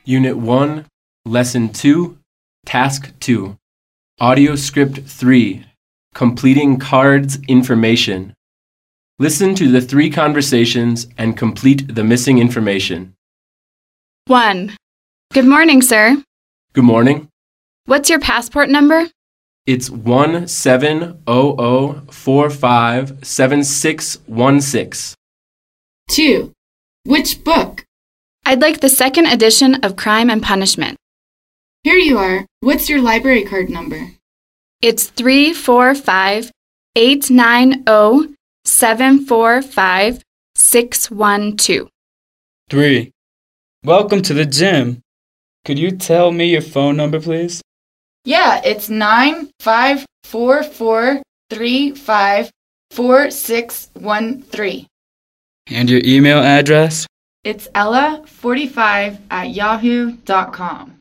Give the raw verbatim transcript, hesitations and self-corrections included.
Unit one, Lesson two, Task two, Audio Script three, Completing Cards Information. Listen to the three conversations and complete the missing information. one. Good morning, sir. Good morning. What's your passport number? It's one seven zero zero four five seven six one six. two. Which book? I'd like the second edition of Crime and Punishment. Here you are. What's your library card number? It's three four five eight nine zero seven four five six one two. three. Welcome to the gym. Could you tell me your phone number, please? Yeah, it's nine five four four three five four six one three. And your email address? It's ella forty-five at yahoo dot com.